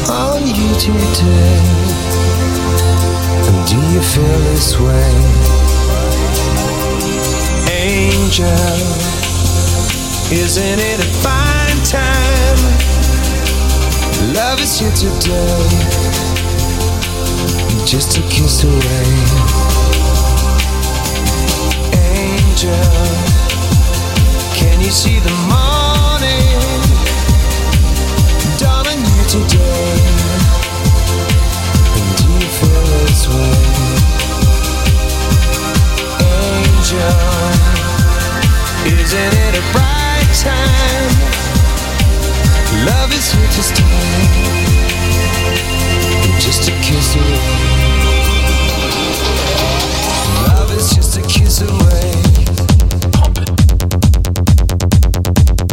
on you today. And do you feel this way? Angel, isn't it a fine time? Love is here today, just a kiss away. Angel, can you see the morning dawn on you today? And do you feel this way? Angel, isn't it a bright time? Love is here to stay, just a kiss away. Love is just a kiss away. Pump it.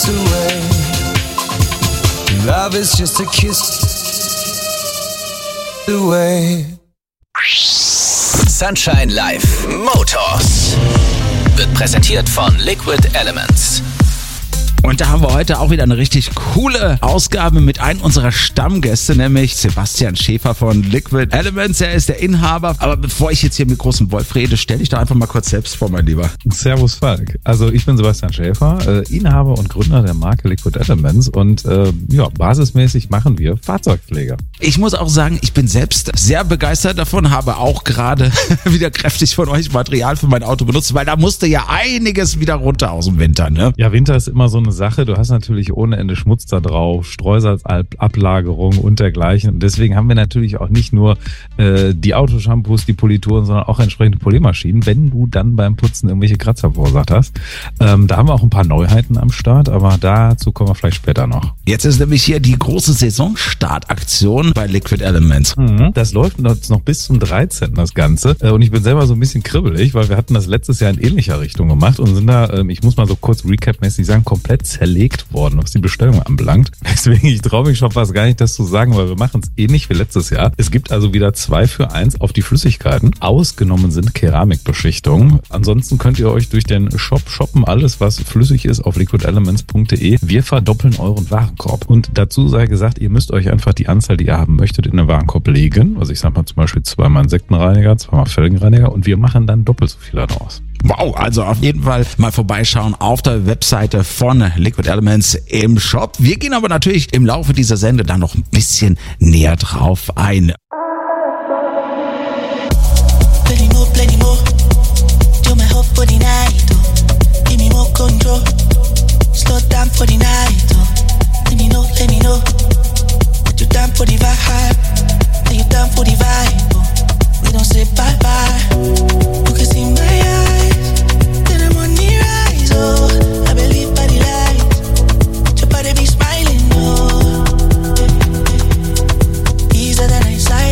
kiss away. Love is just a kiss away. Sunshine Live Motors wird präsentiert von Liquid Elements. Und da haben wir heute auch wieder eine richtig coole Ausgabe mit einem unserer Stammgäste, nämlich Sebastian Schäfer von Liquid Elements. Er ist der Inhaber. Aber bevor ich jetzt hier mit großem Wolf rede, stell dich doch einfach mal kurz selbst vor, mein Lieber. Servus Falk. Also ich bin Sebastian Schäfer, Inhaber und Gründer der Marke Liquid Elements und basismäßig machen wir Fahrzeugpflege. Ich muss auch sagen, ich bin selbst sehr begeistert davon, habe auch gerade wieder kräftig von euch Material für mein Auto benutzt, weil da musste ja einiges wieder runter aus dem Winter, ne? Ja, Winter ist immer so eine Sache. Du hast natürlich ohne Ende Schmutz da drauf, Streusalzablagerung und dergleichen. Und deswegen haben wir natürlich auch nicht nur die Autoshampoos, die Polituren, sondern auch entsprechende Poliermaschinen, wenn du dann beim Putzen irgendwelche Kratzer verursacht hast. Da haben wir auch ein paar Neuheiten am Start, aber dazu kommen wir vielleicht später noch. Jetzt ist nämlich hier die große Saisonstartaktion bei Liquid Elements. Das läuft noch bis zum 13. das Ganze. Und ich bin selber so ein bisschen kribbelig, weil wir hatten das letztes Jahr in ähnlicher Richtung gemacht und sind da, ich muss mal so kurz recap-mäßig sagen, komplett zerlegt worden, was die Bestellung anbelangt. Deswegen, ich traue mich schon fast gar nicht, das zu sagen, weil wir machen es ähnlich wie letztes Jahr. Es gibt also wieder 2 für 1 auf die Flüssigkeiten. Ausgenommen sind Keramikbeschichtungen. Ansonsten könnt ihr euch durch den Shop shoppen, alles was flüssig ist auf liquidelements.de. Wir verdoppeln euren Warenkorb. Und dazu sei gesagt, ihr müsst euch einfach die Anzahl, die ihr haben möchtet, in den Warenkorb legen. Also ich sag mal zum Beispiel 2-mal Insektenreiniger, 2-mal Felgenreiniger und wir machen dann doppelt so viel daraus. Wow, also auf jeden Fall mal vorbeischauen auf der Webseite von Liquid Elements im Shop. Wir gehen aber natürlich im Laufe dieser Sendung dann noch ein bisschen näher drauf ein. Plenty more. Do my hope for the night, oh. Give me more control. Slow down for the night, oh. Let me know. That you down for the vibe. That you down for the vibe, oh. We don't say bye-bye. You can see my eyes. Then I'm on the rise, oh. I believe by the light. Your body be smiling, oh. These are the nights I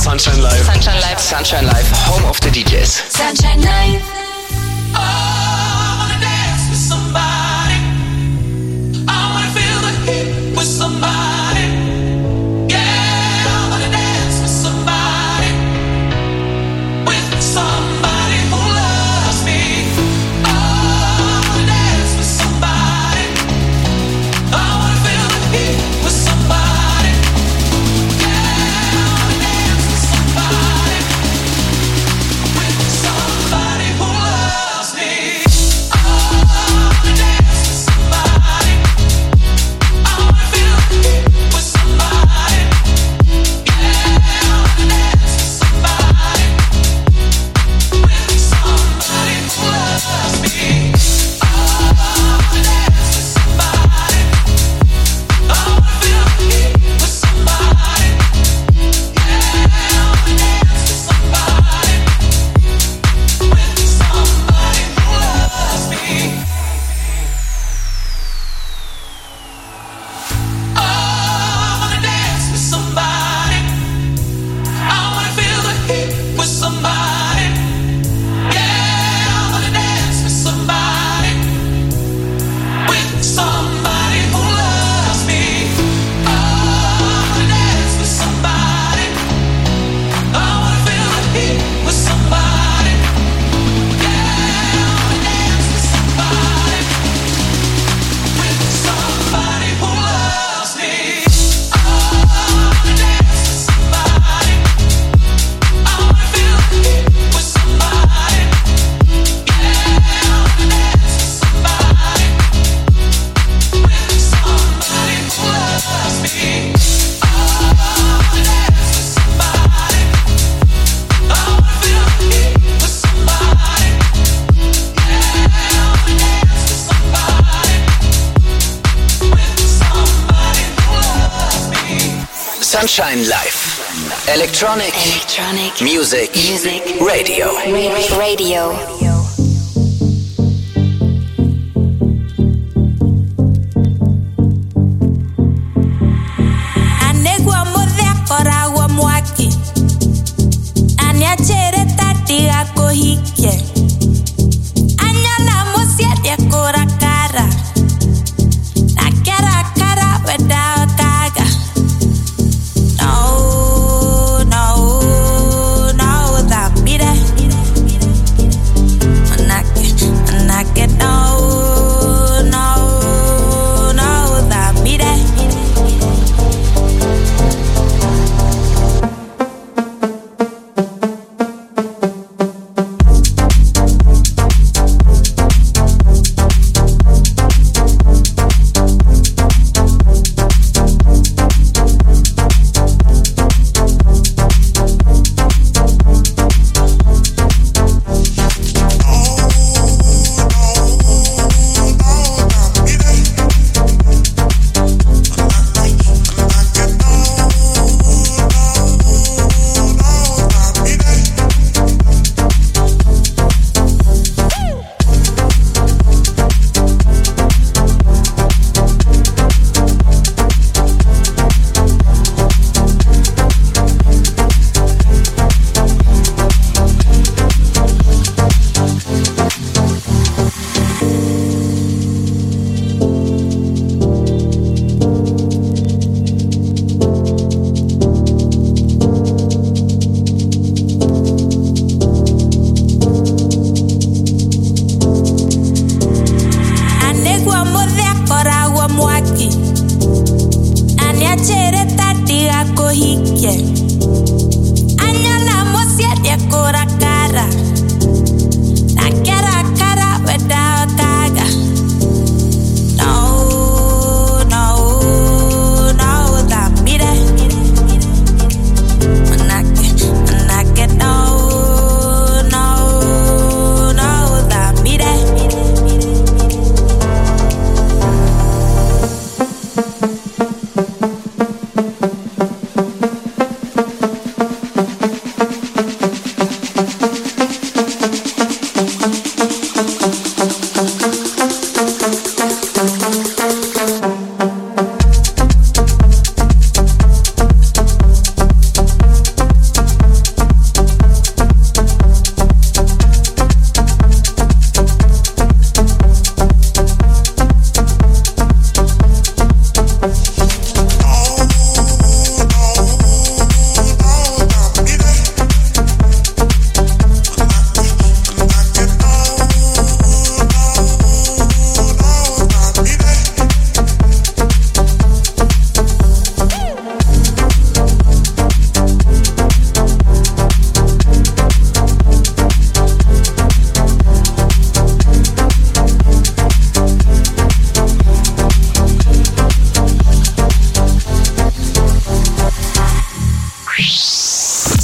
Sunshine Live. Sunshine Live. Sunshine Live, home of the DJs. Sunshine Live. Sunshine Live. Electronic Music Radio. Anegua modea koragwa mwaki. Aniachere tatiga kohike. Anyana mosiete korakara. Nakera kara weda kaga. No, that mire.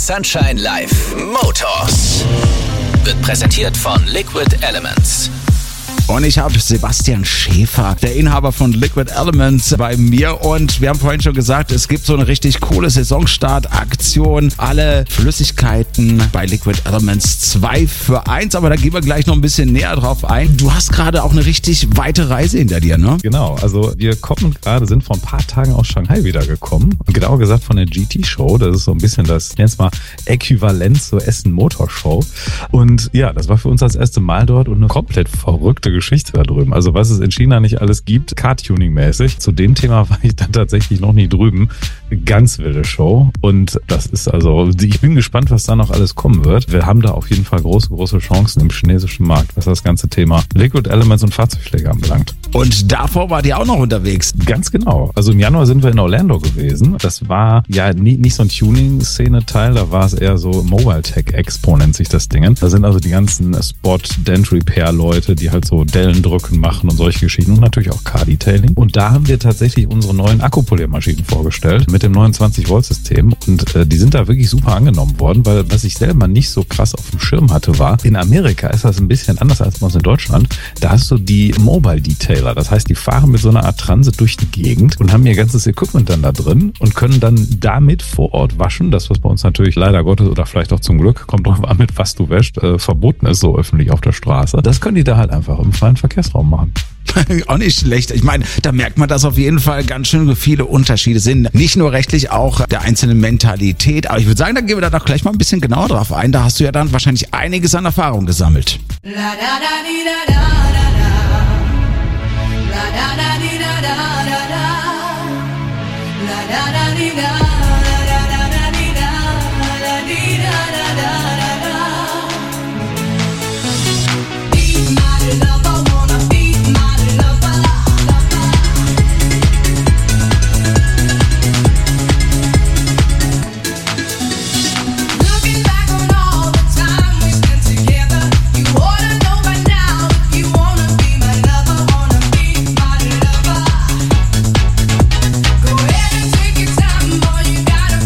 Sunshine Live. Motors. Wird präsentiert von Liquid Elements. Und ich habe Sebastian Schäfer, der Inhaber von Liquid Elements, bei mir. Und wir haben vorhin schon gesagt, es gibt so eine richtig coole Saisonstart-Aktion. Alle Flüssigkeiten bei Liquid Elements 2 für 1. Aber da gehen wir gleich noch ein bisschen näher drauf ein. Du hast gerade auch eine richtig weite Reise hinter dir, ne? Genau, also wir sind vor ein paar Tagen aus Shanghai wiedergekommen. Und genauer gesagt von der GT-Show. Das ist so ein bisschen das, ich nenne es mal, Äquivalent zur Essen Motor Show. Und ja, das war für uns das erste Mal dort und eine komplett verrückte Geschichte da drüben. Also was es in China nicht alles gibt, Car-Tuning-mäßig. Zu dem Thema war ich dann tatsächlich noch nie drüben. Ganz wilde Show. Und das ist also, ich bin gespannt, was da noch alles kommen wird. Wir haben da auf jeden Fall große Chancen im chinesischen Markt, was das ganze Thema Liquid Elements und Fahrzeugpflege anbelangt. Und davor wart ihr auch noch unterwegs. Ganz genau. Also im Januar sind wir in Orlando gewesen. Das war ja nicht so ein Tuning-Szene-Teil, da war es eher so Mobile Tech Expo nennt sich das Ding. Da sind also die ganzen Spot-Dent-Repair-Leute, die halt so Dellendrücken machen und solche Geschichten und natürlich auch Car-Detailing. Und da haben wir tatsächlich unsere neuen Akkupoliermaschinen vorgestellt mit dem 29-Volt-System und die sind da wirklich super angenommen worden, weil was ich selber nicht so krass auf dem Schirm hatte war, in Amerika ist das ein bisschen anders als bei uns in Deutschland. Da hast du die Mobile Detailer, das heißt, die fahren mit so einer Art Transit durch die Gegend und haben ihr ganzes Equipment dann da drin und können dann damit vor Ort waschen. Das, was bei uns natürlich leider Gottes oder vielleicht auch zum Glück, kommt drauf an, mit was du wäschst, verboten ist so öffentlich auf der Straße. Das können die da halt einfach im freien Verkehrsraum machen. Auch nicht schlecht. Ich meine, da merkt man, dass auf jeden Fall ganz schön viele Unterschiede sind. Nicht nur rechtlich, auch der einzelnen Mentalität. Aber ich würde sagen, da gehen wir da doch gleich mal ein bisschen genauer drauf ein. Da hast du ja dann wahrscheinlich einiges an Erfahrung gesammelt. Go ahead and take your time, boy, you gotta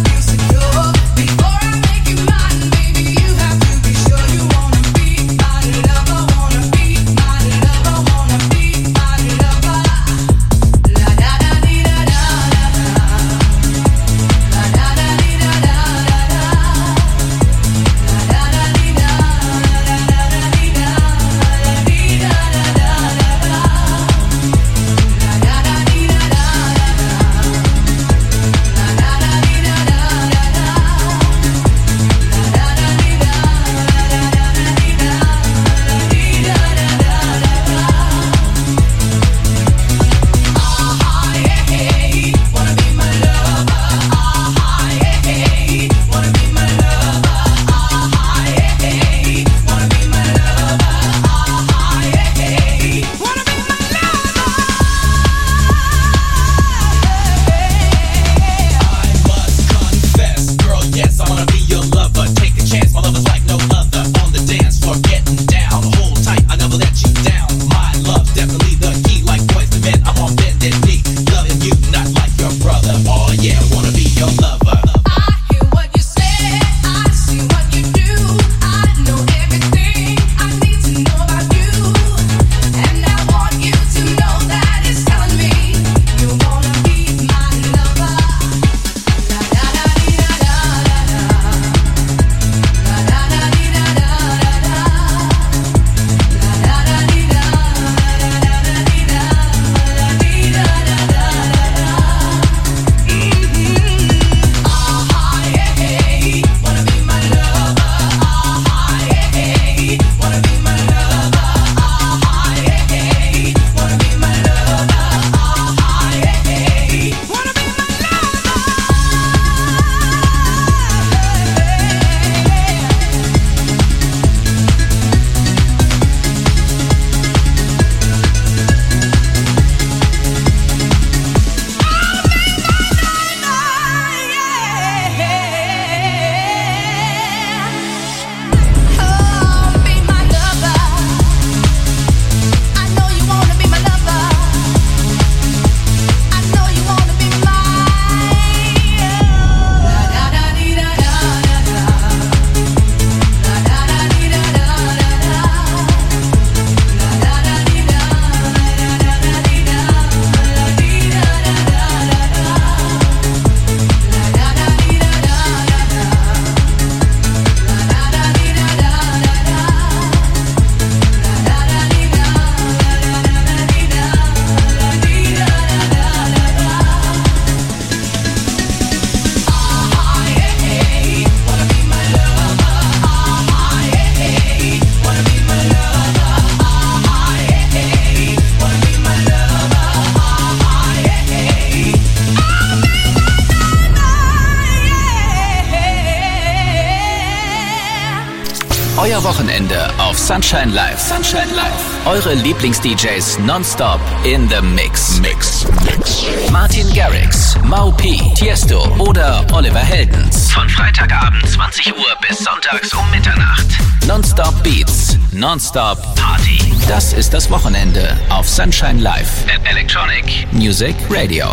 super Wochenende auf Sunshine Live. Sunshine Live. Eure Lieblings-DJs nonstop in the Mix. Martin Garrix, Mau P, Tiesto oder Oliver Heldens. Von Freitagabend 20 Uhr bis sonntags um Mitternacht. Nonstop Beats, nonstop Party. Das ist das Wochenende auf Sunshine Live at Electronic Music Radio.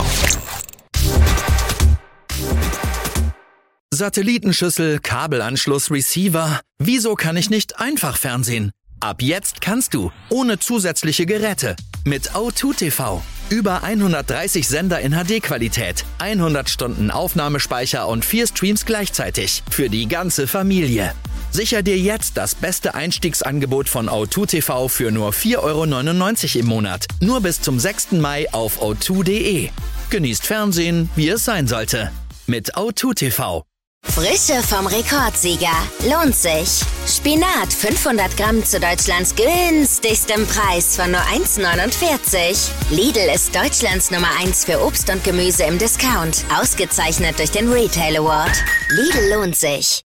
Satellitenschüssel, Kabelanschluss, Receiver. Wieso kann ich nicht einfach Fernsehen? Ab jetzt kannst du, ohne zusätzliche Geräte. Mit O2 TV. Über 130 Sender in HD-Qualität, 100 Stunden Aufnahmespeicher und 4 Streams gleichzeitig. Für die ganze Familie. Sicher dir jetzt das beste Einstiegsangebot von O2 TV für nur 4,99 € im Monat. Nur bis zum 6. Mai auf o2.de. Genießt Fernsehen, wie es sein sollte. Mit O2 TV. Frische vom Rekordsieger. Lohnt sich. Spinat 500 Gramm zu Deutschlands günstigstem Preis von nur 1,49 €. Lidl ist Deutschlands Nummer 1 für Obst und Gemüse im Discount. Ausgezeichnet durch den Retail Award. Lidl lohnt sich.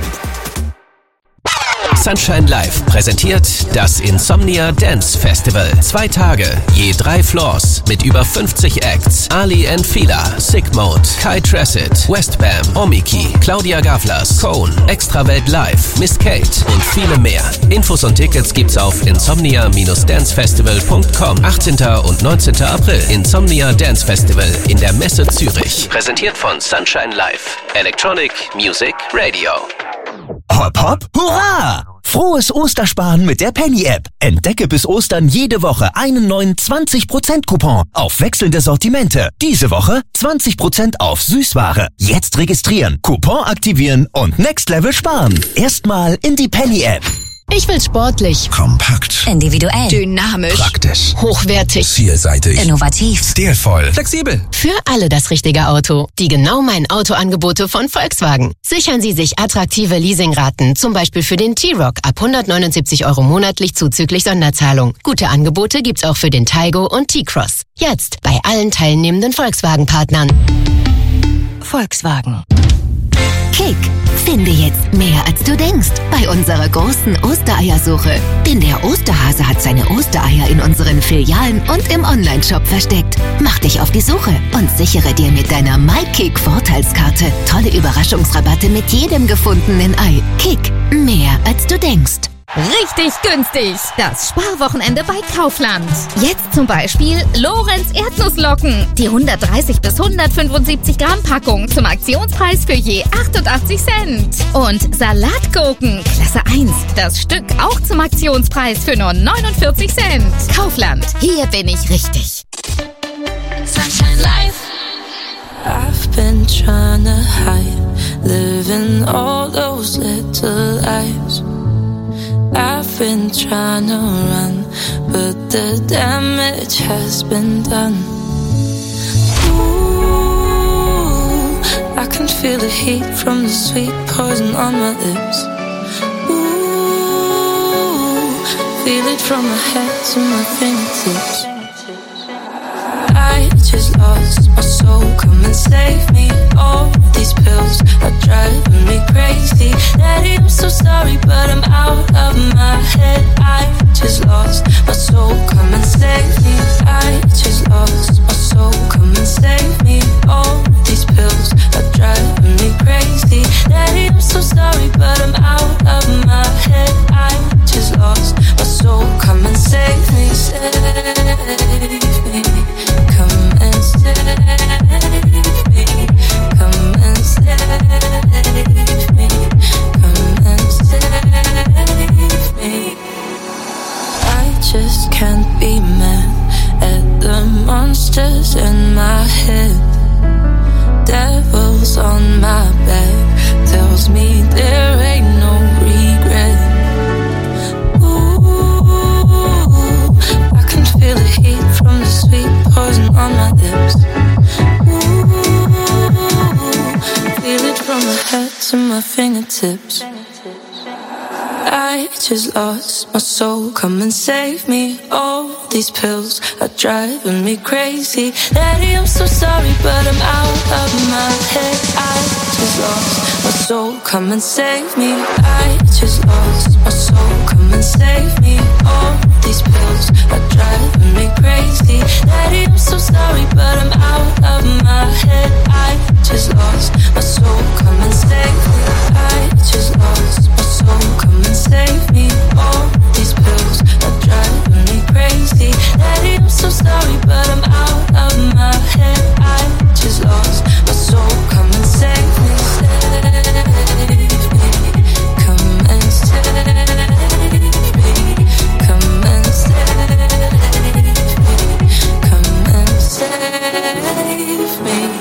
Sunshine Live präsentiert das Insomnia Dance Festival. 2 Tage, je 3 Floors mit über 50 Acts. Ali and Fila, Sick Mode, Kai Tracid, Westbam, Omiki, Claudia Gavlas, Cone, Extrawelt Live, Miss Kate und viele mehr. Infos und Tickets gibt's auf insomnia-dancefestival.com. 18. und 19. April. Insomnia Dance Festival in der Messe Zürich. Präsentiert von Sunshine Live. Electronic Music Radio. Hopp, hopp, hurra! Frohes Ostersparen mit der Penny-App. Entdecke bis Ostern jede Woche einen neuen 20%-Coupon auf wechselnde Sortimente. Diese Woche 20% auf Süßware. Jetzt registrieren, Coupon aktivieren und Next Level sparen. Erstmal in die Penny-App. Ich will sportlich, kompakt, individuell, dynamisch, praktisch, hochwertig, vielseitig, innovativ, stilvoll, flexibel. Für alle das richtige Auto. Die Genau Mein Auto-Angebote von Volkswagen. Sichern Sie sich attraktive Leasingraten, zum Beispiel für den T-Roc ab 179 € monatlich zuzüglich Sonderzahlung. Gute Angebote gibt's auch für den Taigo und T-Cross. Jetzt bei allen teilnehmenden Volkswagen-Partnern. Volkswagen. Kick. Finde jetzt mehr, als du denkst, bei unserer großen Ostereiersuche. Denn der Osterhase hat seine Ostereier in unseren Filialen und im Onlineshop versteckt. Mach dich auf die Suche und sichere dir mit deiner MyKick-Vorteilskarte tolle Überraschungsrabatte mit jedem gefundenen Ei. Kick. Mehr, als du denkst. Richtig günstig. Das Sparwochenende bei Kaufland. Jetzt zum Beispiel Lorenz Erdnusslocken. Die 130 bis 175 Gramm Packung zum Aktionspreis für je 88 Cent. Und Salatgurken, Klasse 1. Das Stück auch zum Aktionspreis für nur 49 Cent. Kaufland. Hier bin ich richtig. Sunshine Life. I've been trying to hide, living all those little lies. I've been trying to run, but the damage has been done. Ooh, I can feel the heat from the sweet poison on my lips. Ooh, feel it from my head to my fingertips. I just lost my soul, come and save me. All these pills are driving me crazy. Daddy, I'm so sorry, but I'm out of my head. I just lost my soul, come and save me. I just lost my soul, come and save me. All these pills are driving me crazy. Daddy, I'm so sorry, but I'm out of my head. I just lost my soul, come and save me, save me. Come and save me. Come and save me. Come and save me. I just can't be mad at the monsters in my head. Devils on my back tells me there ain't no regret. Ooh, I can feel the heat from the sweet poison on my lips. Ooh, feel it from my head to my fingertips. I just lost my soul, come and save me. All these pills are driving me crazy. Daddy, I'm so sorry, but I'm out of my head. I just lost my soul, come and save me. I just lost my soul, come and save me. All these pills are driving me crazy. Daddy, I'm so sorry, but I'm out of my head. I just lost my soul, come and save me. I just lost my soul, come and save me. All these pills are driving me crazy. Daddy, I'm so sorry, but I'm out of my head. I just lost my soul, come and save me. Come and save me. Come and save me. Come and save me.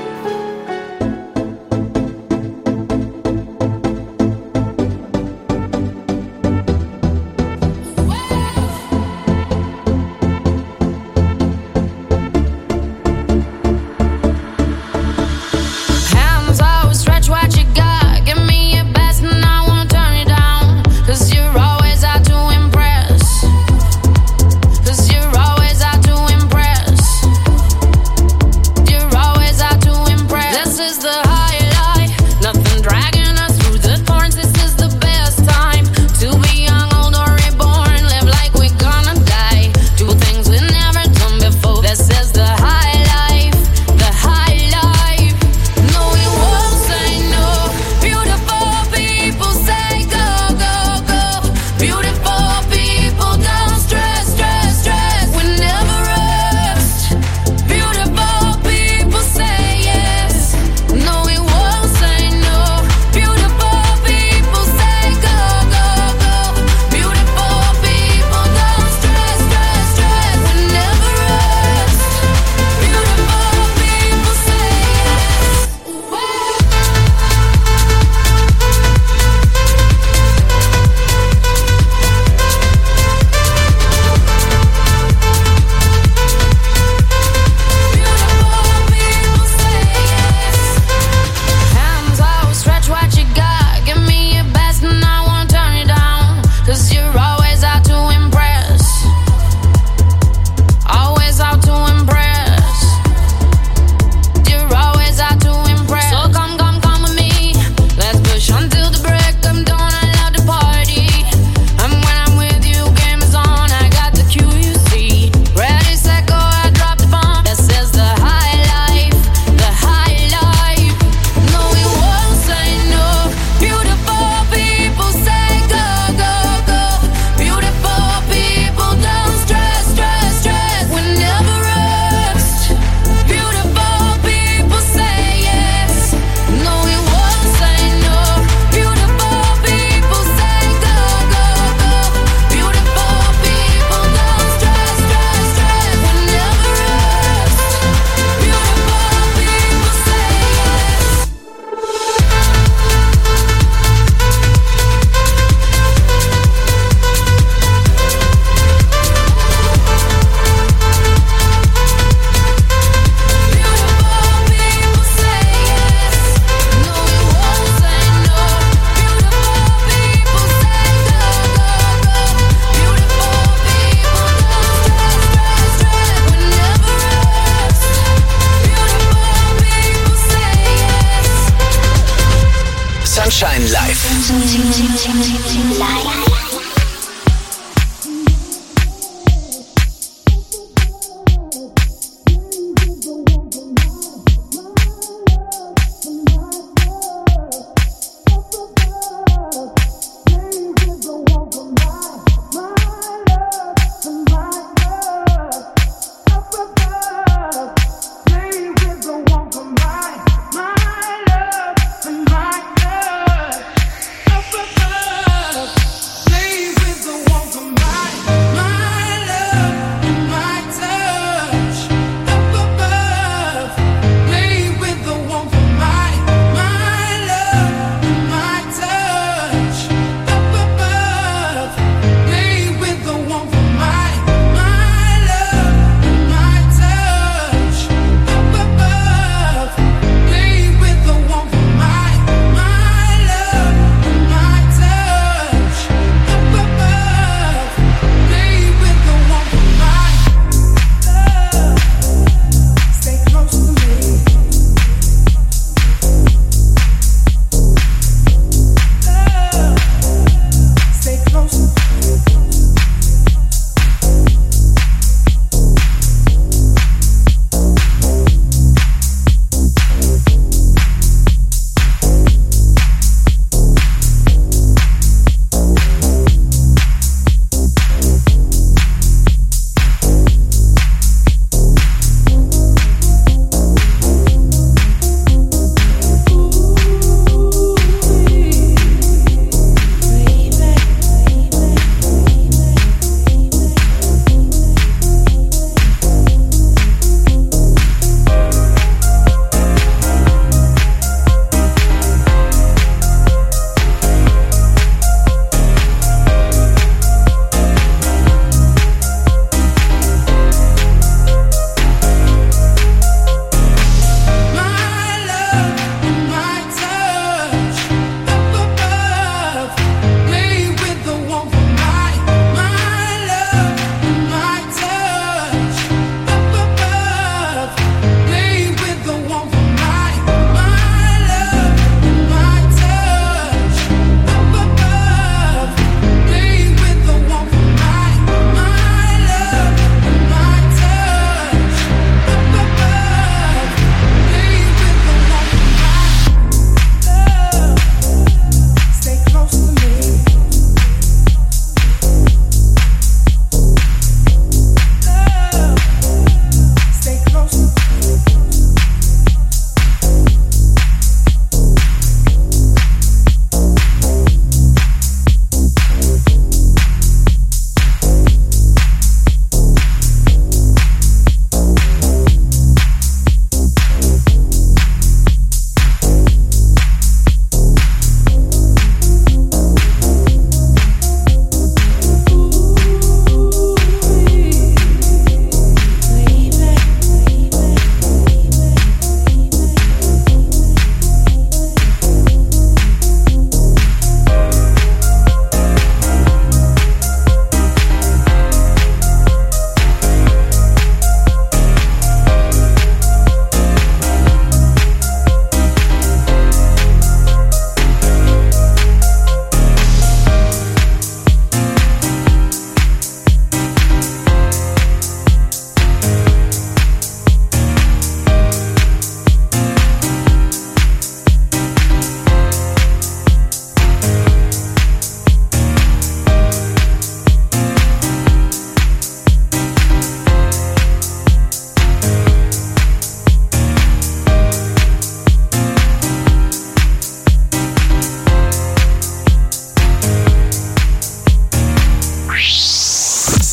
Sunshine Live.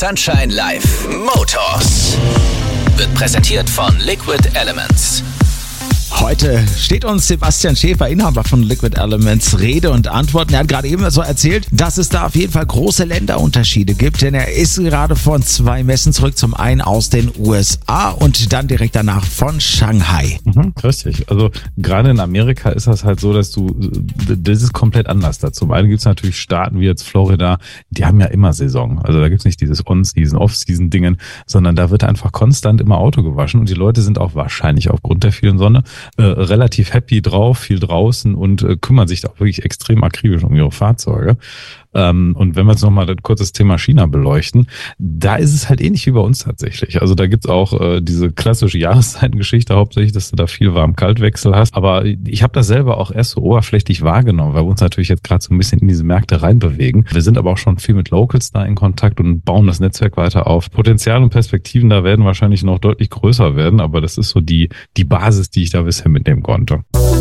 Sunshine Live Motors wird präsentiert von Liquid Elements. Heute steht uns Sebastian Schäfer, Inhaber von Liquid Elements, Rede und Antwort. Er hat gerade eben so erzählt, dass es da auf jeden Fall große Länderunterschiede gibt, denn er ist gerade von 2 Messen zurück. Zum einen aus den USA und dann direkt danach von Shanghai. Richtig. Also gerade in Amerika ist das halt so, dass das ist komplett anders da. Zum einen gibt es natürlich Staaten wie jetzt Florida, die haben ja immer Saison. Also da gibt es nicht dieses On-Season, Off-Season-Dingen, sondern da wird einfach konstant immer Auto gewaschen und die Leute sind auch wahrscheinlich aufgrund der vielen Sonne relativ happy drauf, viel draußen und kümmern sich da auch wirklich extrem akribisch um ihre Fahrzeuge. Und wenn wir jetzt nochmal kurz das Thema China beleuchten, da ist es halt ähnlich wie bei uns tatsächlich. Also da gibt's auch diese klassische Jahreszeitengeschichte hauptsächlich, dass du da viel Warm-Kalt-Wechsel hast. Aber ich habe das selber auch erst so oberflächlich wahrgenommen, weil wir uns natürlich jetzt gerade so ein bisschen in diese Märkte reinbewegen. Wir sind aber auch schon viel mit Locals da in Kontakt und bauen das Netzwerk weiter auf. Potenzial und Perspektiven da werden wahrscheinlich noch deutlich größer werden, aber das ist so die Basis, die ich da bisher mitnehmen konnte.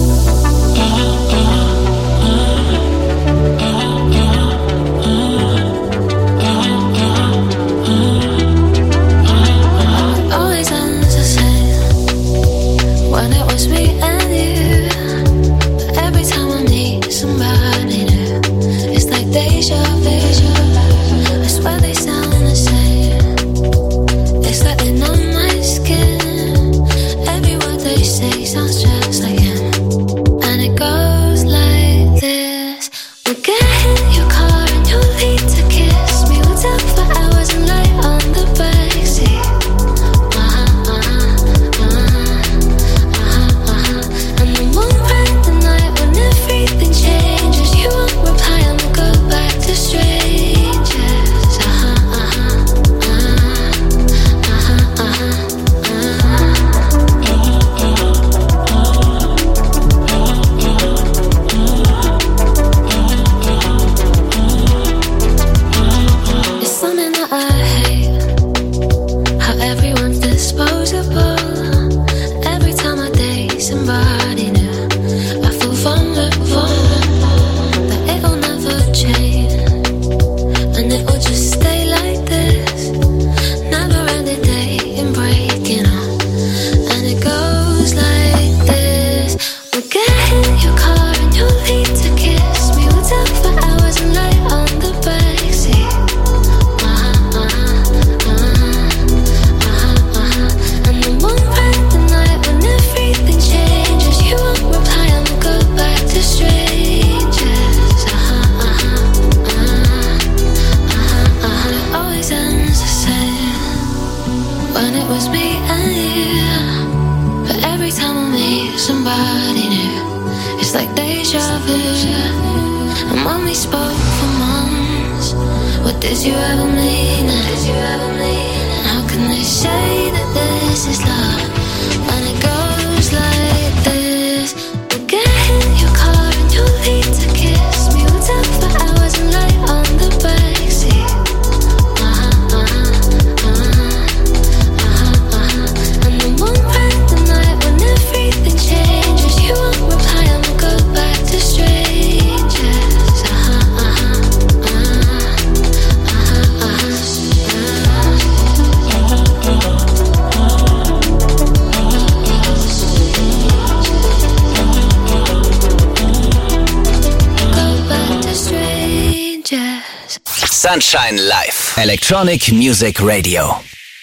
Sunshine Live, Electronic Music Radio.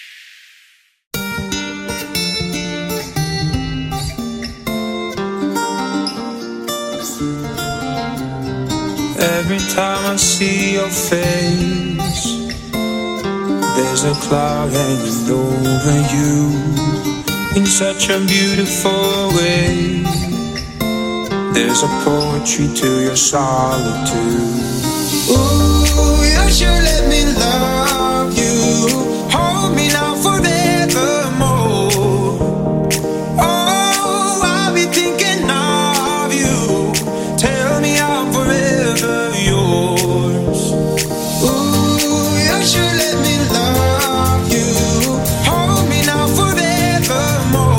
Every time I see your face, there's a cloud hanging over you in such a beautiful way. There's a poetry to your solitude. Ooh, you should let me love you. Hold me now forevermore. Oh, I'll be thinking of you. Tell me I'm forever yours. Ooh, you should let me love you. Hold me now forevermore.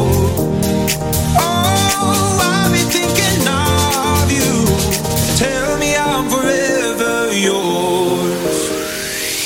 Oh, I'll be thinking of you. Tell me I'm forever yours.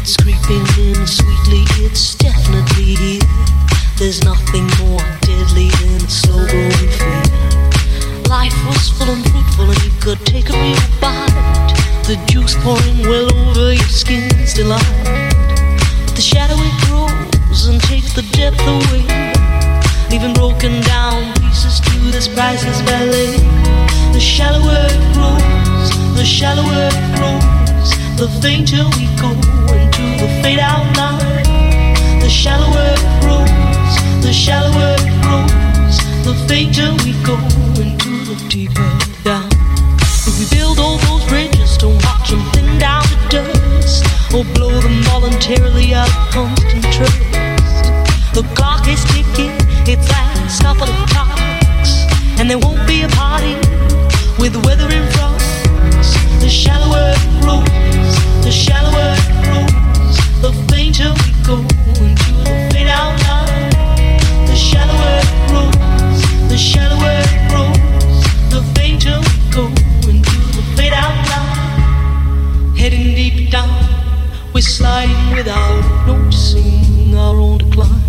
It's creeping in sweetly, it's definitely here. There's nothing more deadly than a slow growing fear. Life was full and fruitful and you could take a real bite. The juice pouring well over your skin's delight. But the shadow it grows and takes the depth away, leaving broken down pieces to this priceless ballet. The shallower it grows, the shallower it grows, the fainter we go into the fade out line. The shallower it grows, the shallower it grows, the fainter we go into the deeper down. If we build all those bridges, don't watch them thin down to dust, or blow them voluntarily out of constant trust. The clock is ticking, its last couple of clocks, and there won't be a party with weather in front. The shallower it grows, the shallower it grows, the fainter we go into the fade out line. The shallower it grows, the shallower it grows, the fainter we go into the fade out line. Heading deep down, we're sliding without noticing our own decline.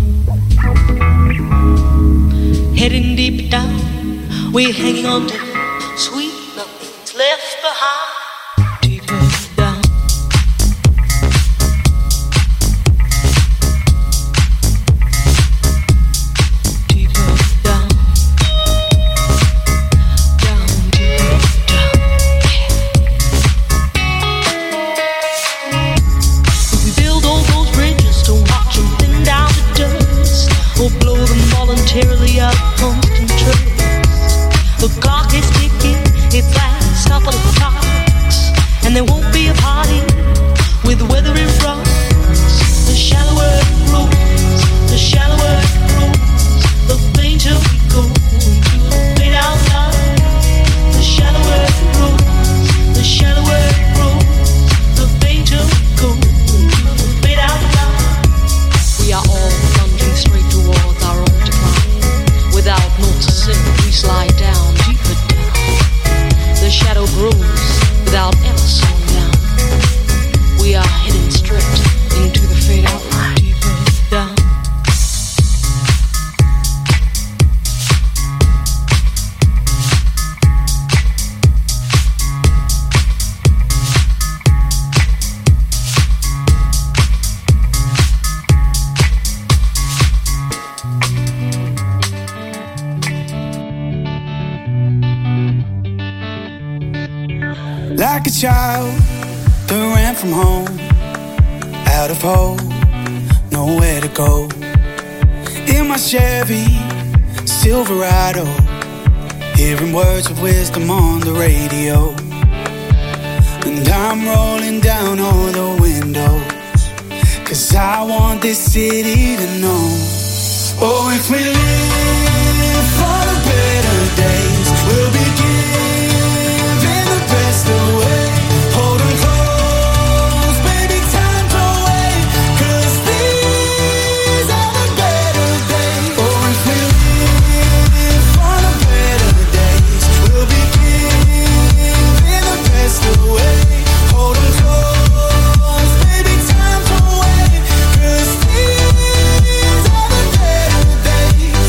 Heading deep down, we're hanging on to sweet nothing's left behind. Deeper down. Deeper down. Down, deeper down. If we build all those bridges, don't watch them thin down to dust, or blow them voluntarily out of constant trust. The clock is ticking, its last couple of clocks, and there won't be a party with the weather in front. The shallower it grows, the shallower it grows, the fainter we go into the fade out line. The shallower it grows, the shallower it grows, the fainter we go into the fade out line. We are all plunging straight towards our own decline. Without noticing, we slide down, deeper down. The shadow grows without ever slowing down. We are heading straight into the fade out line. Deeper down. Like a child that ran from home, out of hope, nowhere to go. In my Chevy Silverado, hearing words of wisdom on the radio. And I'm rolling down all the windows, 'cause I want this city to know. Oh, if we live for the better days, we'll be giving the best away. Hold 'em close, baby, time to wait, 'cause these are the better days. Oh, if we live for the better days, we'll be giving the best away. Hold 'em close, baby, time to wait, 'cause these are the better days.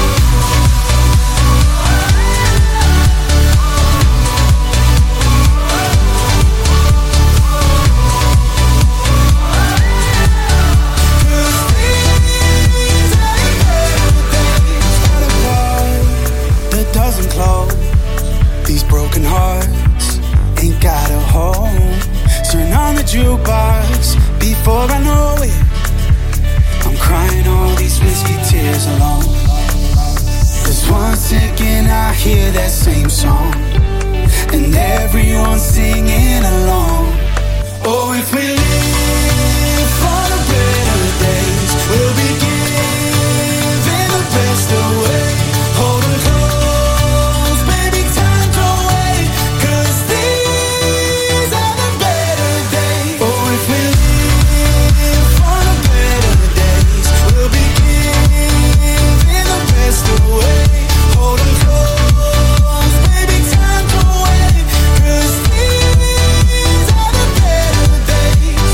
That doesn't close. These broken hearts ain't got a home. Turn on the jukebox before I know it. I'm crying all these whiskey tears alone. 'Cause one second I hear that same song, and everyone's singing along. Oh, if we live for the better days, we'll be giving the best away. Hold 'em close, baby, time to wait, 'cause these are the better days. Oh, if we live for the better days, we'll be giving the best away. Hold 'em close, baby, time to wait, 'cause these are the better days.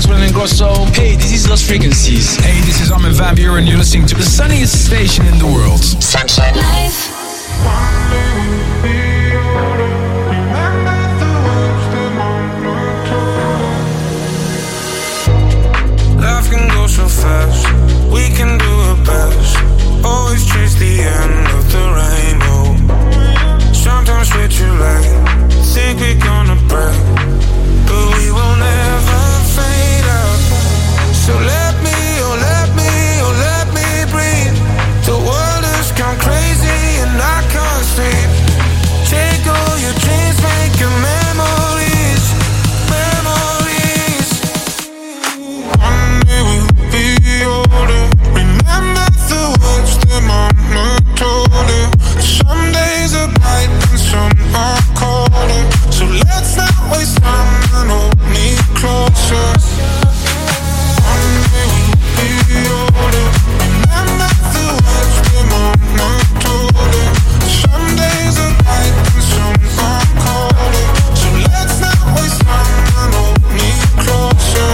Maxwell Ingrosso. Hey, this is Lost Frequencies. Hey, this is Armin van Buuren and you're listening to the sunniest station in the world. Sunshine Life. Life can go so fast, we can do our best. Always chase the end of the rainbow. Sometimes we're too late, think we're gonna break, but we will never fade out. So let me, oh let me, oh let me breathe. The world has gone crazy and I can't sleep. Take all your dreams, make your memories, memories. One day we'll be older. Remember the words that mama told her. Some days are bright and some are colder. So let's not waste time and hold me closer. One day we'll be older. Remember the words that mama told her. Some days are bright and some are colder. So let's not waste time and hold me closer.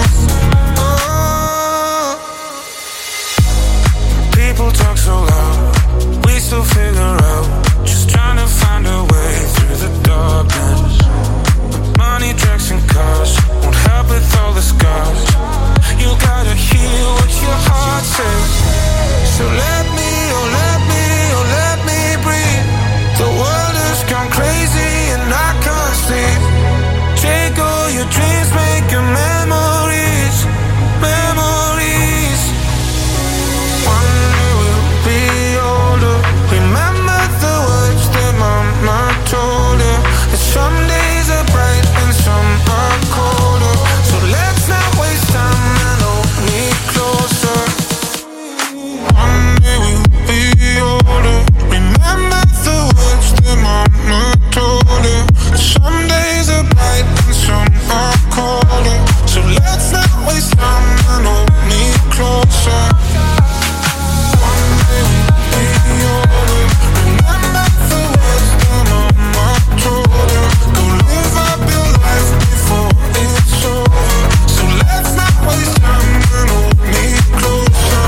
People talk so loud, we still figure out. Just trying to find a way through the darkness. Money, drugs and cars won't help with all the scars. You gotta hear what your heart says. So let me, oh let me, oh let me breathe. The world has gone crazy and I can't sleep. Take all your dreams, make your memories, memories. One day we'll be older. Remember the words that mama told her. That some days are bright and some are colder. So let's not waste time and hold me closer. One day we'll be older. Remember the words that mama told her. That some days are bright and some are colder. So let's not waste time and hold me closer. One day we'll be older. Remember the words that mama told her. Go live up your life before it's over. So let's not waste time and hold me closer.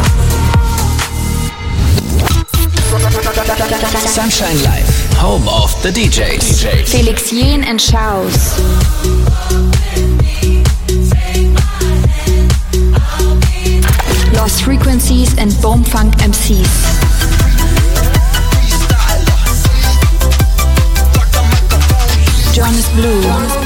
Sunshine Life, home of the DJs. Felix Jähn and Schaus. Lost Frequencies and Boomfunk MCs. Jonas Blue.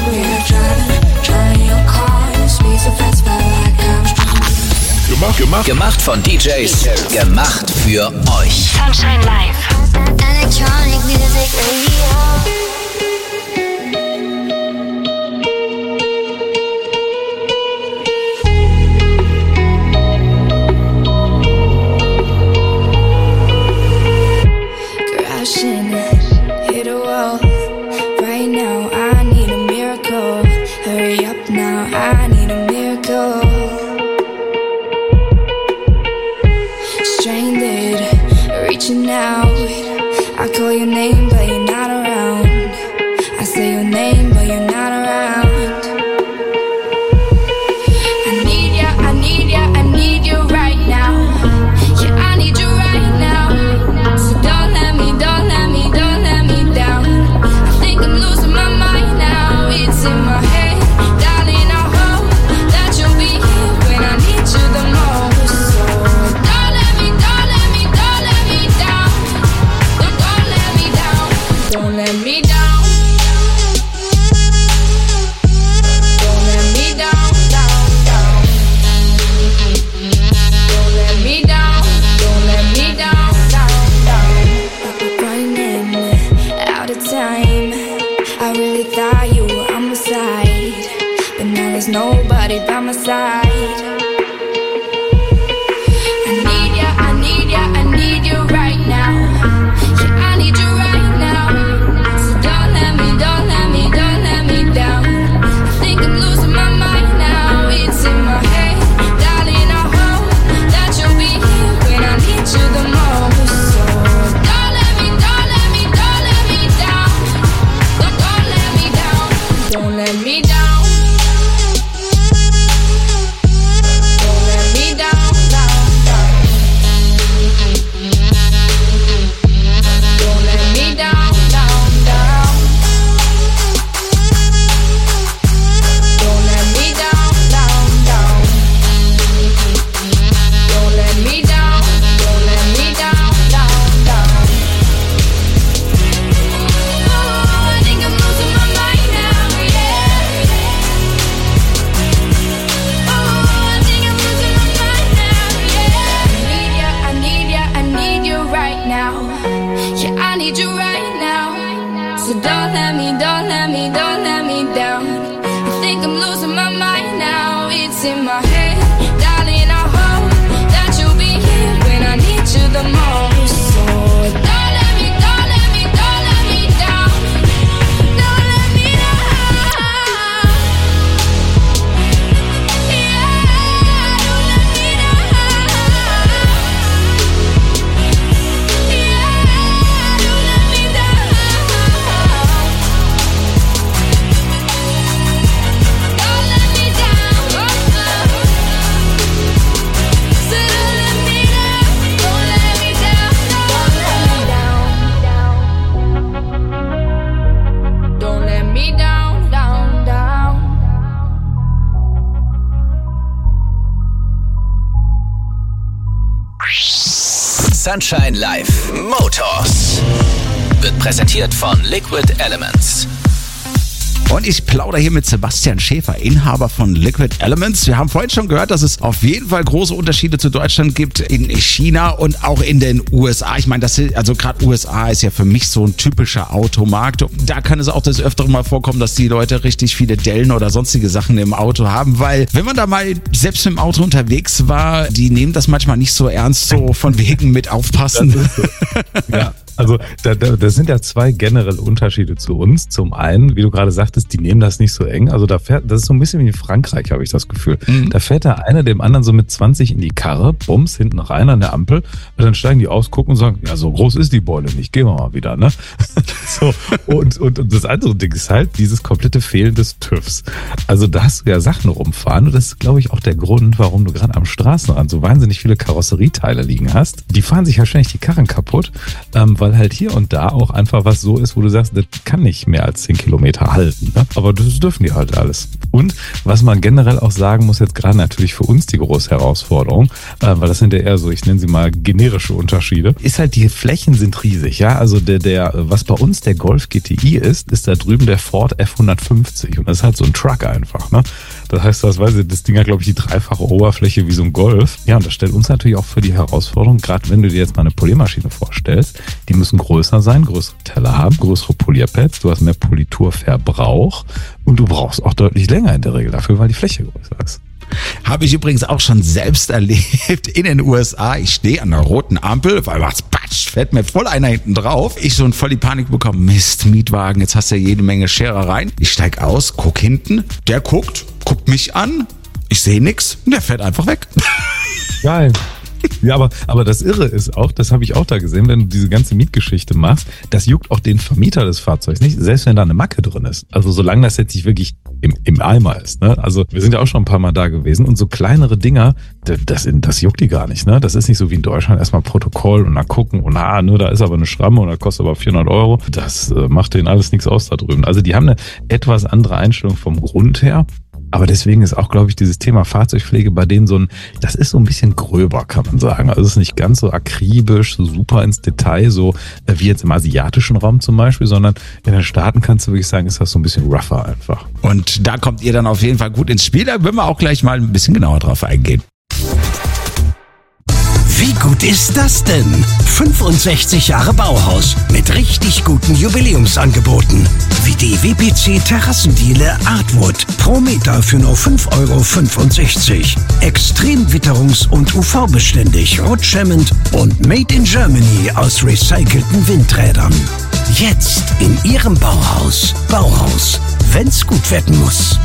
Gemacht von DJs, gemacht für euch. Sunshine Life. Electronic music radio. Hit a wall. Right now I need a miracle. Hurry up now, I need a miracle. Stranded, reaching out. I call your name but you're not around. I say your name but you're not around. I need ya, I need ya, I need you right now. Yeah, I need you right now. So don't let me, don't let me, don't let me down. I think I'm losing my mind now. It's in my head, darling, I hope that you'll be here when I need you the most. So don't let me, don't let me, don't let me down. Don't let me down. Don't let me down. Don't let me down, down, down. Don't let me down. Don't let me down, down, down. Running out of time. I really thought you were on my side, but now there's nobody by my side. I need ya, I need ya, I need you right now. Yeah, I need you right now. So don't let me, don't let me, don't let me down. I think I'm losing my mind now. It's in my head, darling, I hope that you'll be here when I need you the most. So don't let me, don't let me, don't let me down. Don't let me down. Don't let me down. in my head, darling, I hope that you'll be here when I need you the most. So don't let me, don't let me, don't let me down. Don't let me down. Yeah, don't let me down. Yeah, don't let me down. Don't let me down. So don't let me down. Don't let me down. Don't let me down, down, down. Sunshine Live Motors wird präsentiert von Liquid Elements. Und ich plaudere hier mit Sebastian Schäfer, Inhaber von Liquid Elements. Wir haben vorhin schon gehört, dass es auf jeden Fall große Unterschiede zu Deutschland gibt in China und auch in den USA. Ich meine, also gerade USA ist ja für mich so ein typischer Automarkt. Da kann es auch des Öfteren mal vorkommen, dass die Leute richtig viele Dellen oder sonstige Sachen im Auto haben, weil wenn man da mal selbst mit dem Auto unterwegs war, die nehmen das manchmal nicht so ernst, so von wegen mit aufpassen. Das ist so. Ja. Also das sind ja zwei generelle Unterschiede zu uns. Zum einen, wie du gerade sagtest, die nehmen das nicht so eng. Also das ist so ein bisschen wie in Frankreich, habe ich das Gefühl. Da fährt der eine dem anderen so mit 20 in die Karre, bums, hinten rein an der Ampel. Und dann steigen die aus, gucken und sagen, ja, so groß ist die Beule nicht, gehen wir mal wieder, ne? So, und das andere Ding ist halt dieses komplette Fehlen des TÜVs. Also da hast du ja Sachen rumfahren und das ist, glaube ich, auch der Grund, warum du gerade am Straßenrand so wahnsinnig viele Karosserieteile liegen hast. Die fahren sich ja ständig die Karren kaputt, weil halt hier und da auch einfach was so ist, wo du sagst, das kann nicht mehr als 10 Kilometer halten. Ne? Aber das dürfen die halt alles. Und was man generell auch sagen muss, jetzt gerade natürlich für uns die große Herausforderung, weil das sind ja eher so, ich nenne sie mal generische Unterschiede, ist halt, die Flächen sind riesig. Ja, also was bei uns der Golf GTI ist da drüben der Ford F150 und das ist halt so ein Truck einfach. Ne? Das heißt, das Ding hat, glaube ich, die dreifache Oberfläche wie so ein Golf. Ja, und das stellt uns natürlich auch für die Herausforderung, gerade wenn du dir jetzt mal eine Poliermaschine vorstellst, die müssen größer sein, größere Teller haben, größere Polierpads, du hast mehr Politurverbrauch und du brauchst auch deutlich länger in der Regel dafür, weil die Fläche größer ist. Habe ich übrigens auch schon selbst erlebt in den USA. Ich stehe an der roten Ampel, weil was patsch, fährt mir voll einer hinten drauf. Ich schon voll die Panik bekommen. Mist, Mietwagen, jetzt hast du ja jede Menge Scherereien. Ich steig aus, guck hinten, der guckt mich an, ich sehe nix und der fährt einfach weg. Geil. Ja, aber das Irre ist auch, das habe ich auch da gesehen, wenn du diese ganze Mietgeschichte machst, das juckt auch den Vermieter des Fahrzeugs nicht, selbst wenn da eine Macke drin ist. Also solange das jetzt nicht wirklich im Eimer ist. Ne? Also wir sind ja auch schon ein paar Mal da gewesen und so kleinere Dinger, das juckt die gar nicht. Ne? Das ist nicht so wie in Deutschland, erstmal Protokoll und dann gucken und da ist aber eine Schramme und da kostet aber 400 €. Das macht denen alles nichts aus da drüben. Also die haben eine etwas andere Einstellung vom Grund her. Aber deswegen ist auch, glaube ich, dieses Thema Fahrzeugpflege bei denen das ist so ein bisschen gröber, kann man sagen. Also es ist nicht ganz so akribisch, so super ins Detail, so wie jetzt im asiatischen Raum zum Beispiel, sondern in den Staaten kannst du wirklich sagen, ist das so ein bisschen rougher einfach. Und da kommt ihr dann auf jeden Fall gut ins Spiel. Da würden wir auch gleich mal ein bisschen genauer drauf eingehen. Wie gut ist das denn? 65 Jahre Bauhaus mit richtig guten Jubiläumsangeboten. Wie die WPC Terrassendiele Artwood. Pro Meter für nur 5,65 €. Extrem witterungs- und UV-beständig, rutschhemmend und made in Germany aus recycelten Windrädern. Jetzt in Ihrem Bauhaus. Bauhaus, wenn's gut werden muss.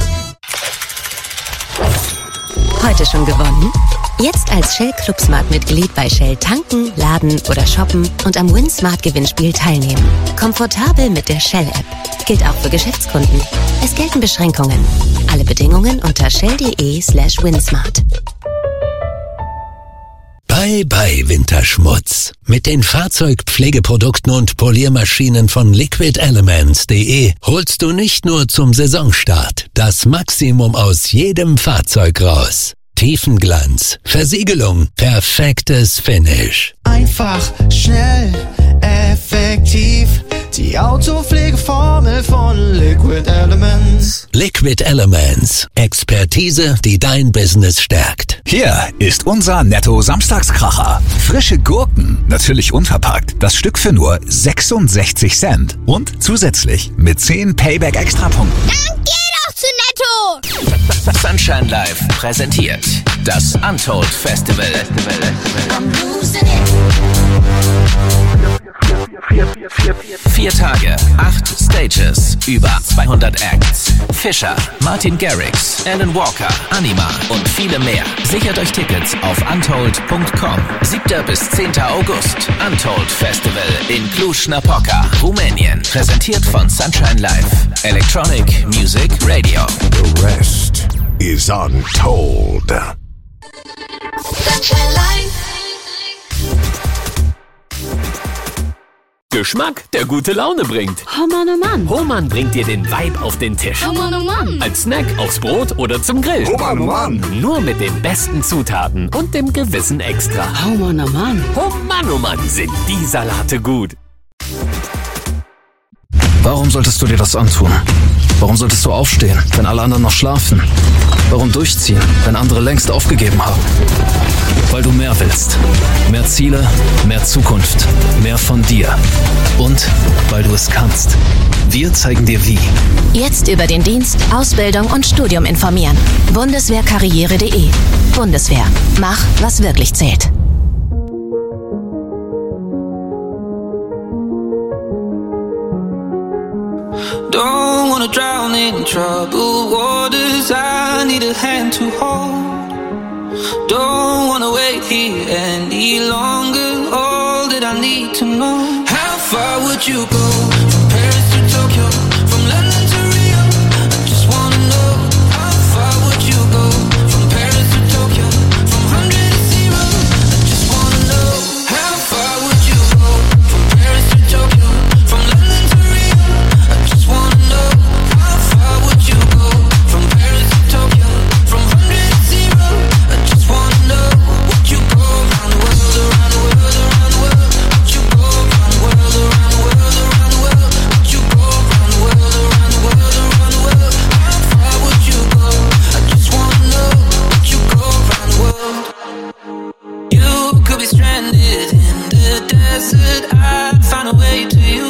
Heute schon gewonnen? Jetzt als Shell Club Smart Mitglied bei Shell tanken, laden oder shoppen und am WinSmart Gewinnspiel teilnehmen. Komfortabel mit der Shell App. Gilt auch für Geschäftskunden. Es gelten Beschränkungen. Alle Bedingungen unter shell.de/winsmart. Bye bye Winterschmutz. Mit den Fahrzeugpflegeprodukten und Poliermaschinen von liquidelements.de holst du nicht nur zum Saisonstart das Maximum aus jedem Fahrzeug raus. Tiefenglanz, Versiegelung, perfektes Finish. Einfach, schnell, effektiv. Die Autopflegeformel von Liquid Elements. Liquid Elements. Expertise, die dein Business stärkt. Hier ist unser Netto-Samstagskracher. Frische Gurken, natürlich unverpackt. Das Stück für nur 66 Cent. Und zusätzlich mit 10 Payback-Extrapunkten. Dann geh doch zu Netto! Sunshine Live präsentiert das Untold Festival. 4 Tage, 8 Stages, über 200 Acts. Fischer, Martin Garrix, Alan Walker, Anima und viele mehr. Sichert euch Tickets auf untold.com. 7. bis 10. August. Untold Festival in Cluj-Napoca, Rumänien. Präsentiert von Sunshine Live. Electronic Music Radio. The rest is untold. Sunshine Live. Geschmack, der gute Laune bringt. Oh Mann, oh Mann. Hohmann bringt dir den Vibe auf den Tisch. Oh Mann, oh Mann. Als Snack, aufs Brot oder zum Grill. Oh Mann, oh Mann. Nur mit den besten Zutaten und dem gewissen Extra. Oh Mann, oh Mann. Oh Mann, sind die Salate gut. Warum solltest du dir das antun? Warum solltest du aufstehen, wenn alle anderen noch schlafen? Warum durchziehen, wenn andere längst aufgegeben haben? Weil du mehr willst. Mehr Ziele, mehr Zukunft, mehr von dir. Und weil du es kannst. Wir zeigen dir wie. Jetzt über den Dienst, Ausbildung und Studium informieren. Bundeswehrkarriere.de. Bundeswehr. Mach, was wirklich zählt. Don't wanna drown in troubled waters. I need a hand to hold. Don't wanna wait here any longer. All that I need to know. How far would you go? From Paris to Tokyo, from London to Rio. I just wanna know. How far would you go? From Paris to Tokyo, from 100 to 0. I just wanna know. How far would you go? From Paris to Tokyo, from London to Rio. I just wanna know. How far would you go? From Paris to Tokyo, from 100 to 0. I just wanna know. Would you go around the world, around the world, around the world? Would you go around the world, around the world, around the world? Would you go around the world, around the world, around the world? How far would you go? I just wanna know. Would you go around the world? You could be stranded in the desert. I'd find a way to you.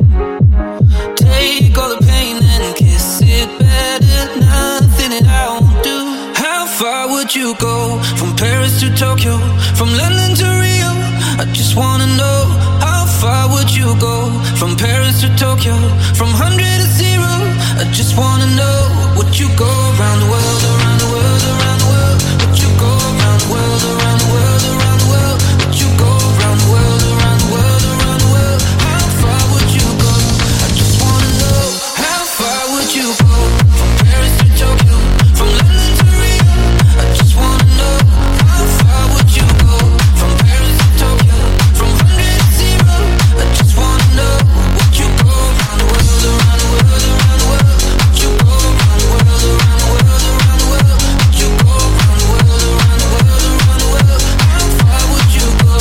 Take all the pain and kiss it better. Nothing that I won't do. How far would you go? From Paris to Tokyo, from London to Rio. I just wanna know. How far would you go? From Paris to Tokyo, from 100 to 0. I just wanna know. Would you go around the world, around the world, around the world? Would you go around the world, around the world, around the world? Would you go around the world, around the world, around the world? How far would you go? I just wanna know. How far would you go? From Paris to Tokyo, from London to Rio. I just wanna know. How far would you go? From Paris to Tokyo, from 100 to 0. I just wanna know. Would you go around the world, around the world, around the world? Would you go around the world, around the world, around the world? Would you go around the world, around the world, around the world? How far would you go?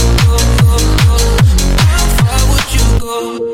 How far would you go?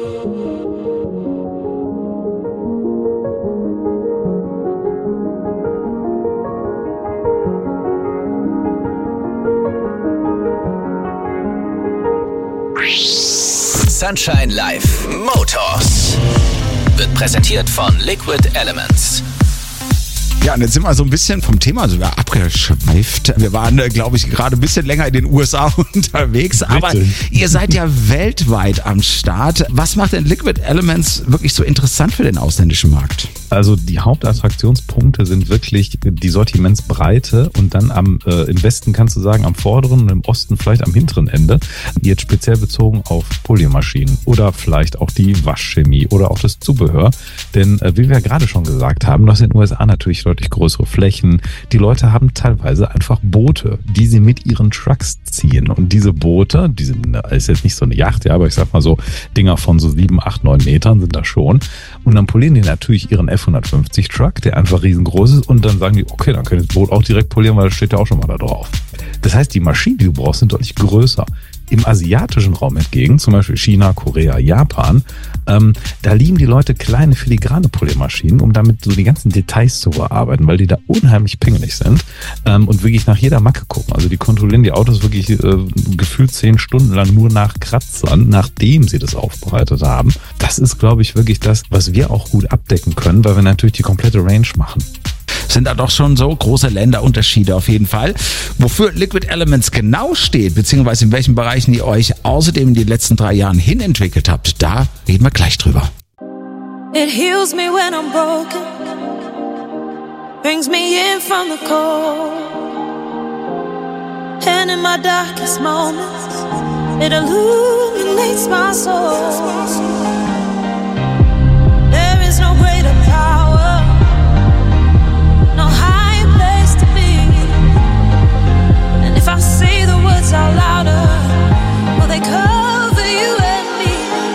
Sunshine Live Motors wird präsentiert von Liquid Elements. Ja, und jetzt sind wir so ein bisschen vom Thema sogar abgeschweift. Wir waren, glaube ich, gerade ein bisschen länger in den USA unterwegs, aber ihr seid ja weltweit am Start. Was macht denn Liquid Elements wirklich so interessant für den ausländischen Markt? Also die Hauptattraktionspunkte sind wirklich die Sortimentsbreite und dann im Westen kannst du sagen am vorderen und im Osten vielleicht am hinteren Ende. Jetzt speziell bezogen auf Polymaschinen oder vielleicht auch die Waschchemie oder auch das Zubehör. Denn wie wir gerade schon gesagt haben, das in den USA natürlich deutlich größere Flächen. Die Leute haben teilweise einfach Boote, die sie mit ihren Trucks ziehen. Und diese Boote, die sind, ist jetzt nicht so eine Yacht, ja, aber ich sag mal so, Dinger von so 7, 8, 9 Metern sind das schon. Und dann polieren die natürlich ihren F-150 Truck, der einfach riesengroß ist. Und dann sagen die, okay, dann können wir das Boot auch direkt polieren, weil das steht ja auch schon mal da drauf. Das heißt, die Maschinen, die du brauchst, sind deutlich größer. Im asiatischen Raum entgegen, zum Beispiel China, Korea, Japan, da lieben die Leute kleine filigrane Poliermaschinen, um damit so die ganzen Details zu bearbeiten, weil die da unheimlich pingelig sind und wirklich nach jeder Macke gucken. Also die kontrollieren die Autos wirklich gefühlt 10 Stunden lang nur nach Kratzern, nachdem sie das aufbereitet haben. Das ist, glaube ich, wirklich das, was wir auch gut abdecken können, weil wir natürlich die komplette Range machen. sind da doch schon so große Länderunterschiede auf jeden Fall. Wofür Liquid Elements genau steht, beziehungsweise in welchen Bereichen ihr euch außerdem in den letzten 3 Jahren hin entwickelt habt, da reden wir gleich drüber. It heals me when I'm broken, brings me in from the cold, and in my darkest moments, it illuminates my soul. There is no greater power, no higher place to be, and if I say the words out louder, will they cover you and me?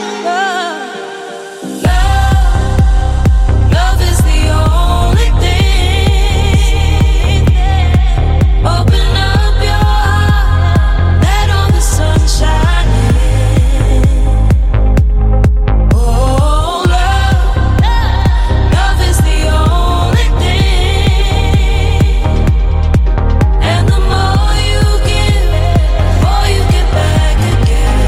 Love is the only thing. Open up your heart, let all the sun shine in. Oh, love is the only thing. And the more you give, more you get back again.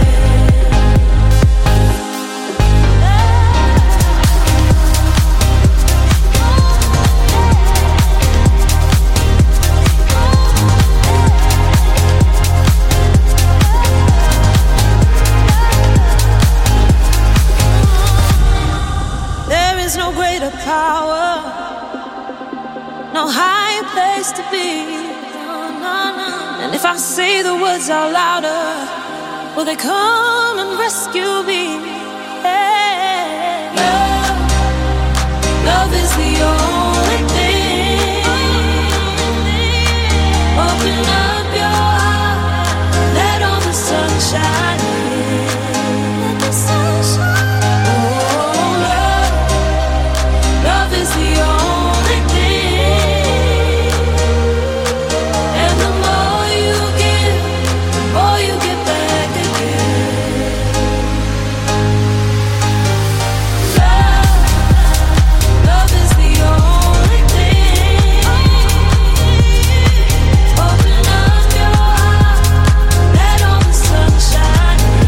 There is no greater power, no higher place to be. And if I say the words out louder, will they come and rescue me? Hey. Love is the only thing. Open up your heart, let all the sun shine in. Let the sun shine. Oh, love is the only thing. And the more you give, more you get back again. Love is the only thing. Open up your heart, let all the sun shine in.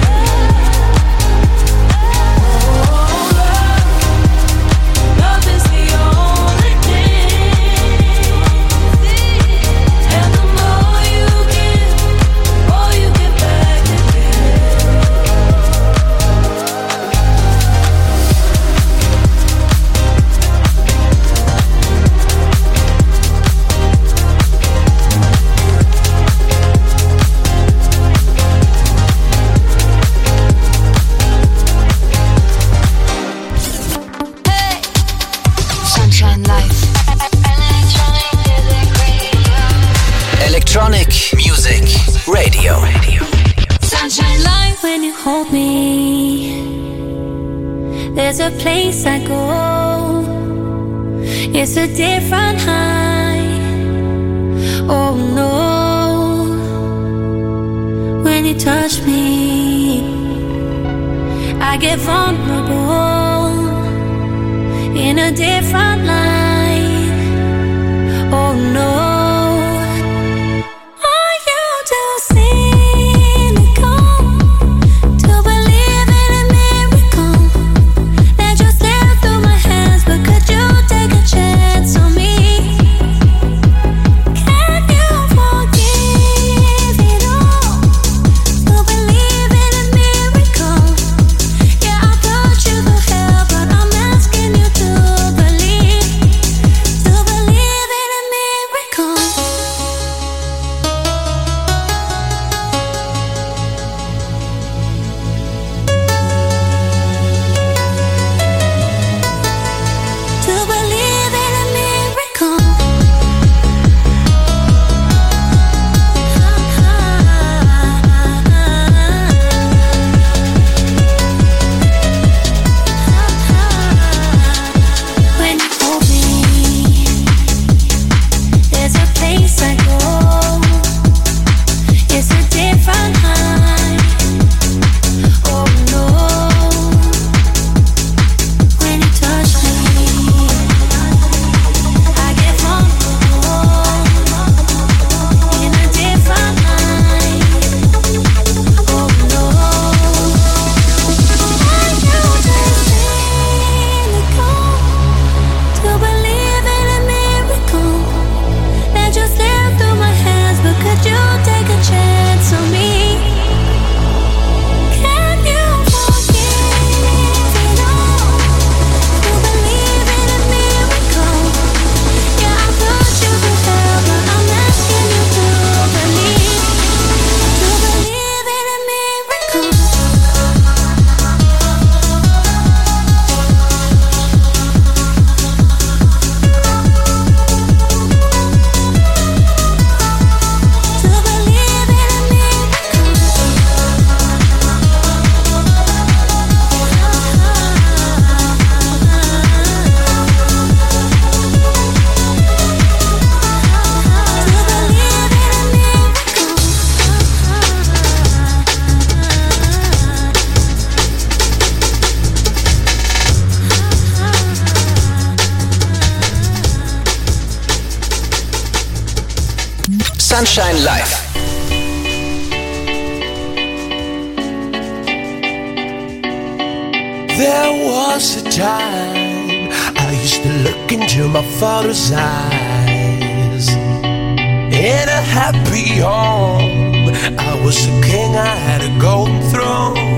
Oh, love is the only thing. And the more you give, more you get back again. Sunshine Life. Electronic Music Radio. Sunshine light when you hold me. There's a place I go. It's a different high. Oh no. When you touch me, I get vulnerable in a different light. Oh no. Are you too cynical to believe in a miracle that just slipped through my hands? But could you take a chance on me? Can you forgive it all to believe in a miracle? Yeah, I put you through hell, but I'm asking you to believe. Sunshine Live. There was a time I used to look into my father's eyes. In a happy home, I was a king, I had a golden throne.